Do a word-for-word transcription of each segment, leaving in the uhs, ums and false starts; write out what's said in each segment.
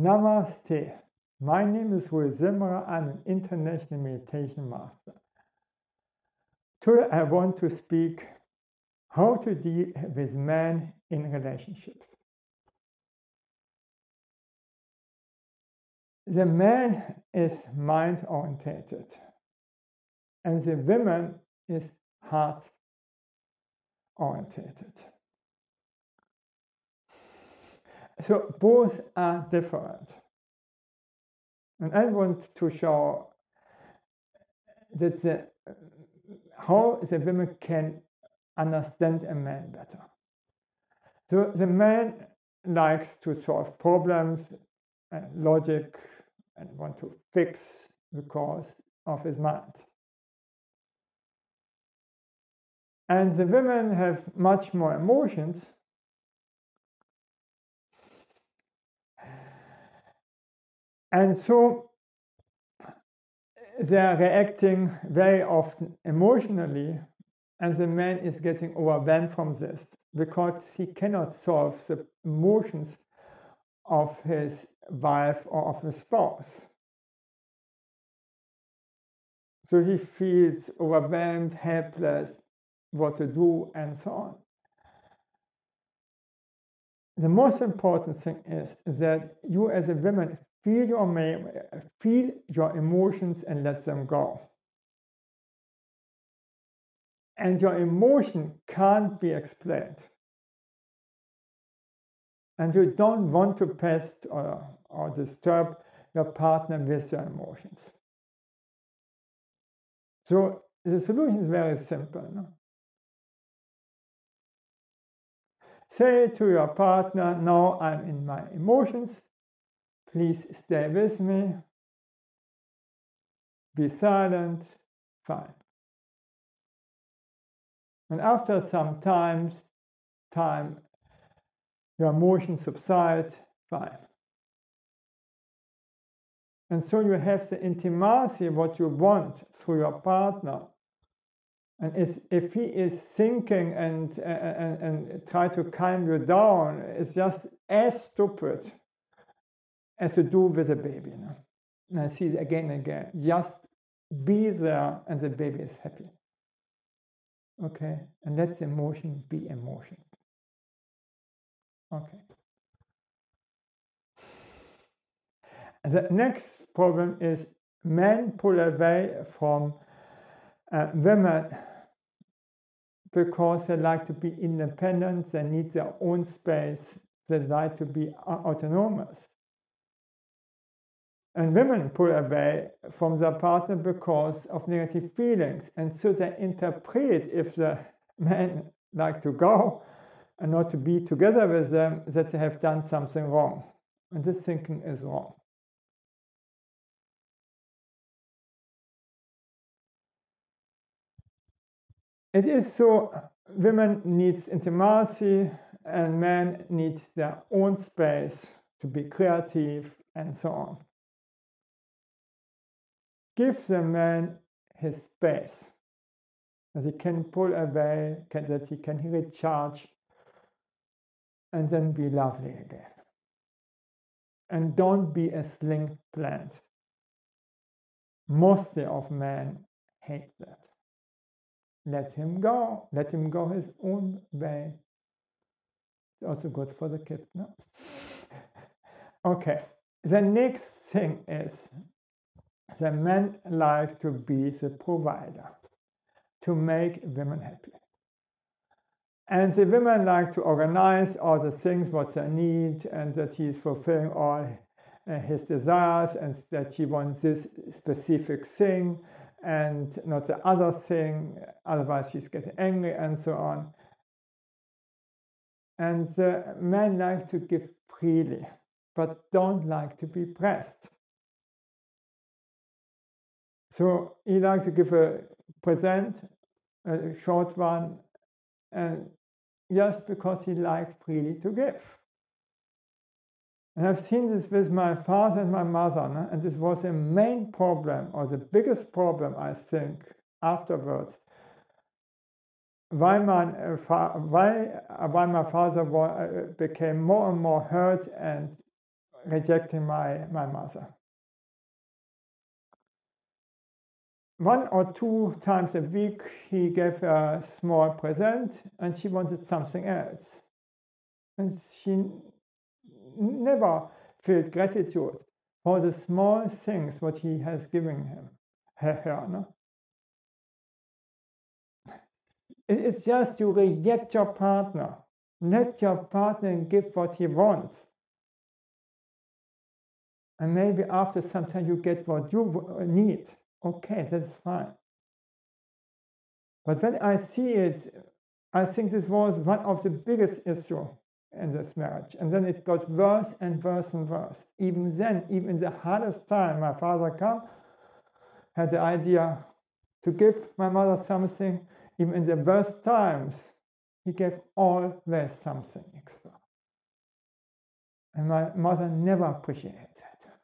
Namaste. My name is Rui Zimmerer. I'm an international meditation master. Today I want to speak how to deal with men in relationships. The man is mind-orientated and the woman is heart-orientated. So both are different. And I want to show that the, how the women can understand a man better. So the man likes to solve problems and logic and want to fix the cause of his mind. And the women have much more emotions and so they are reacting very often emotionally, and the man is getting overwhelmed from this because he cannot solve the emotions of his wife or of his spouse. So he feels overwhelmed, helpless, what to do, and so on. The most important thing is that you as a woman feel your, feel your emotions and let them go. And your emotion can't be explained. And you don't want to pest or, or disturb your partner with your emotions. So the solution is very simple. No? Say to your partner, now I'm in my emotions, please stay with me, be silent, fine. And after some time, time your emotions subside, fine. And so you have the intimacy, what you want through your partner. And if, if he is thinking and, and, and try to calm you down, it's just as stupid as to do with a baby. No? And I see it again and again. Just be there and the baby is happy. Okay? And let the emotion be emotion. Okay. The next problem is men pull away from uh, women because they like to be independent, they need their own space, they like to be autonomous. And women pull away from their partner because of negative feelings. And so they interpret, if the men like to go and not to be together with them, that they have done something wrong. And this thinking is wrong. It is so, women need intimacy and men need their own space to be creative and so on. Give the man his space, that he can pull away, can, that he can recharge and then be lovely again. And don't be a sling plant. Most of men hate that. Let him go. Let him go his own way. It's also good for the kids, no? Okay. The next thing is the men like to be the provider, to make women happy. And the women like to organize all the things, what they need, and that he is fulfilling all uh, his desires, and that she wants this specific thing and not the other thing, otherwise she's getting angry and so on. And the men like to give freely, but don't like to be pressed. So he likes to give a present, a short one, and just because he likes freely to give. And I've seen this with my father and my mother, no? And this was the main problem, or the biggest problem, I think, afterwards. Why my, uh, fa why, uh, why my father wa uh, became more and more hurt and rejecting my, my mother. One or two times a week, he gave a small present, and she wanted something else. And she never felt gratitude for the small things what he has given him, her, her no? It's just you reject your partner. Let your partner give what he wants. And maybe after some time you get what you need. Okay, that's fine. But when I see it, I think this was one of the biggest issues in this marriage. And then it got worse and worse and worse. Even then, even in the hardest time, my father came, had the idea to give my mother something. Even in the worst times, he gave always something extra. And my mother never appreciated that.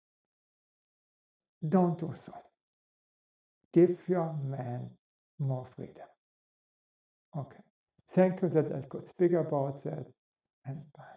Don't do so. Give your man more freedom. Okay. Thank you that I could speak about that, and bye.